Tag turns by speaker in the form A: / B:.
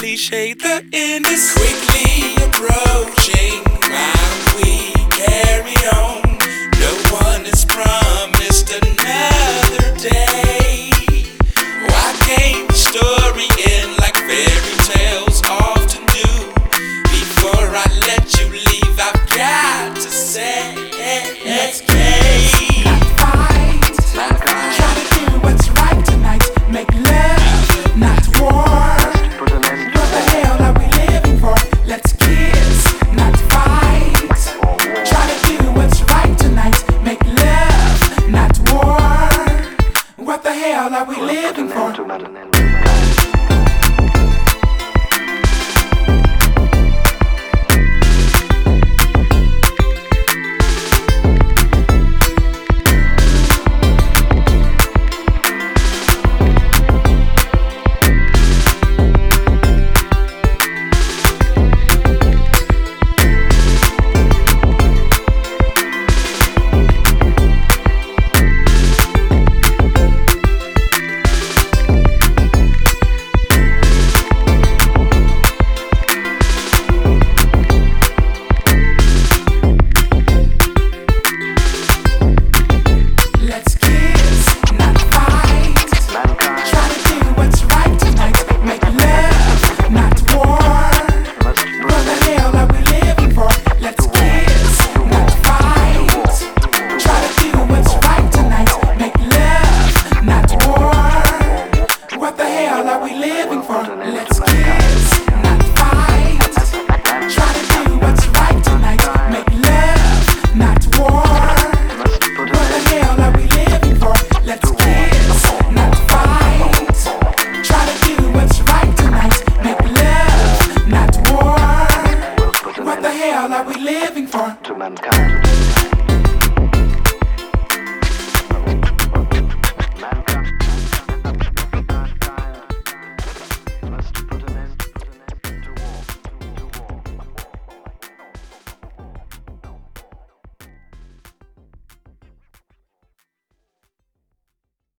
A: cliche, the end is quickly approaching while we carry on. No one is promised another day. Why can't the story end like fairy tales often do? Before I let you leave, I've got to say, let's are we living for? Let's kiss, not fight. Try to do what's right tonight. Make love, not war. What the hell are we living for? Let's kiss, not fight. Try to do what's right tonight. Make love, not war. What the hell are we living for?
B: To mankind.